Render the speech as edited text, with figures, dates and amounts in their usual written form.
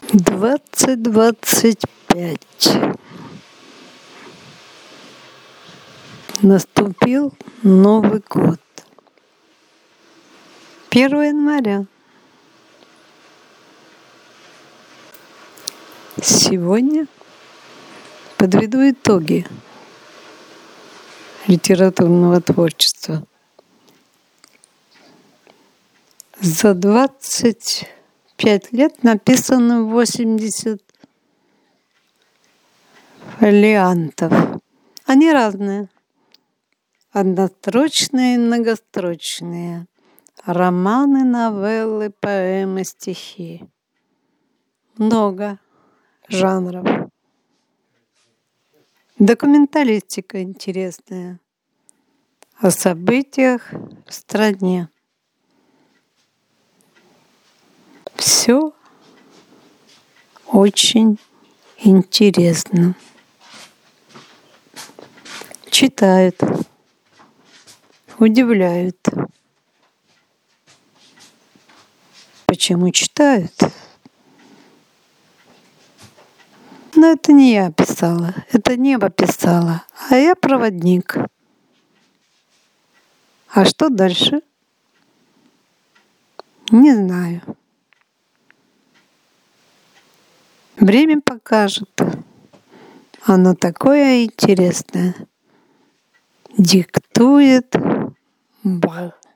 2025. Наступил Новый год. 1 января. Сегодня подведу итоги литературного творчества. За 25 лет написано 80 фолиантов. Они разные. Однострочные и многострочные. Романы, новеллы, поэмы, стихи. Много жанров. Документалистика интересная. О событиях в стране. Все очень интересно. Читают, удивляют. Почему читают? Но это не я писала, это небо писало, а я проводник. А что дальше? Не знаю. Время покажет. Оно такое интересное. Диктует бал.